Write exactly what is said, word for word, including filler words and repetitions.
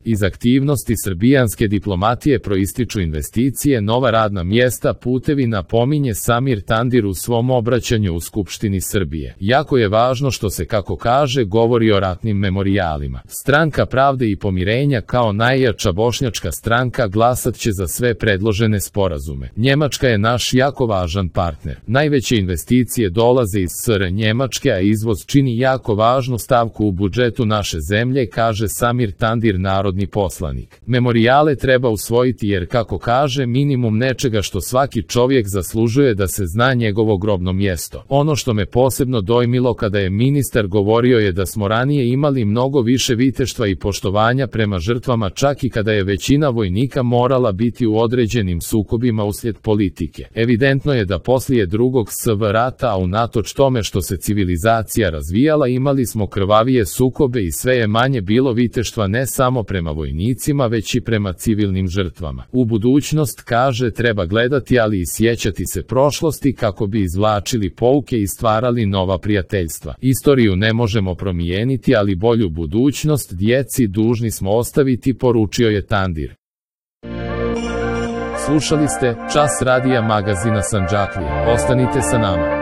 Iz aktivnosti srbijanske diplomatije proističu investicije, nova radna mjesta, putevi, napominje Samir Tandir u svom obraćanju u Skupštini Srbije. Jako je važno što se, kako kaže, govori o ratnim memorijalima. Stranka pravde i pomirenja kao najjača bošnjačka stranka glasat će za sve predložene sporazume. Njemačka je naš jako važan partner. Najveće investicije dolaze iz S R Njemačke, a izvoz čini jako važnu stavku u budžetu naše zemlje, kaže Samir Tandir, narodni poslanik. Memorijale treba usvojiti jer, kako kaže, minimum nečega što svaki čovjek zaslužuje da se zna njegovo grobno mjesto. Ono što me posebno dojmilo kada je ministar govorio je da smo ranije imali mnogo više viteštva i poštovanja prema žrtvama, čak i kada je većina vojnika morala biti u određenim sukobima uslijed politike. Evidentno je da poslije drugog S V rata, a unatoč tome što se civilizacija razvijala, imali smo krvavije sukobe i sve je manje bilo viteštva ne samo prema vojnicima, već i prema civilnim žrtvama. U budućnost, kaže, treba gledati, ali i sjećati se prošlosti kako bi izvlačili pouke i stvarali nova prijateljstva. Istoriju ne možemo promijeniti, ali bolju budućnost djeci dužni smo ostaviti, poručio je Tandir. Slušali ste Čas radija magazina Sandžaklija. Ostanite sa nama.